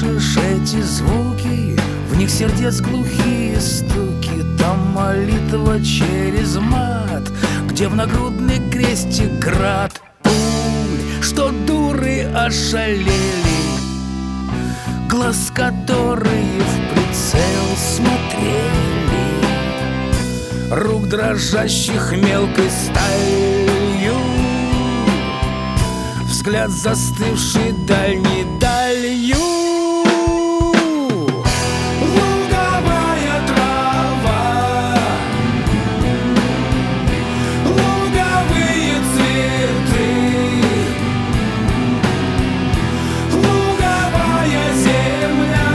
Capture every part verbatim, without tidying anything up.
слышишь эти звуки, в них сердец глухие стуки. Там молитва через мат, где в нагрудный крестик град пуль, что дуры ошалели, глаз которые в прицел смотрели, рук дрожащих мелкой сталью, взгляд застывший дальней далью. Луговая трава, луговые цветы, луговая земля,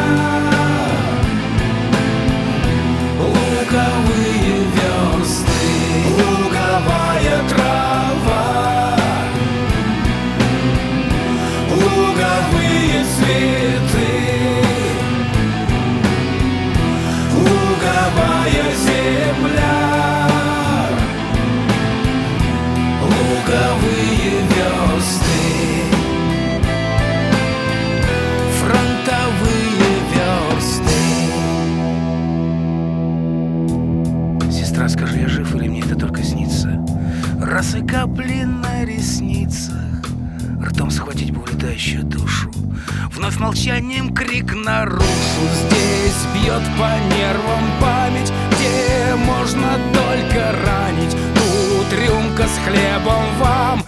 луговые версты, луговая трава, луговые цветы, луговая земля, луговые версты, фронтовые версты. Сестра, скажи, я жив или мне это только снится? Росы капли на ресницах, ртом схватить бы улетающую душу, вновь молчанием крик наружу. Здесь бьет по нервам память, где можно только ранить. Тут рюмка с хлебом вам,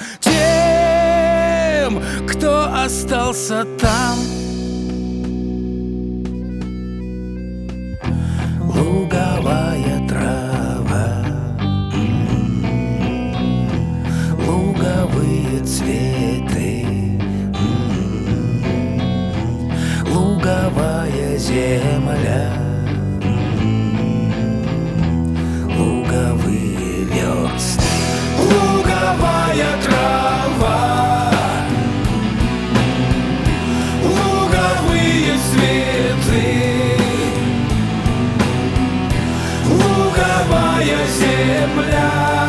тем, кто остался там. Луговая трава, луговые цветы, луговая земля, луговые версты, луговая трава, луговые цветы, луговая земля,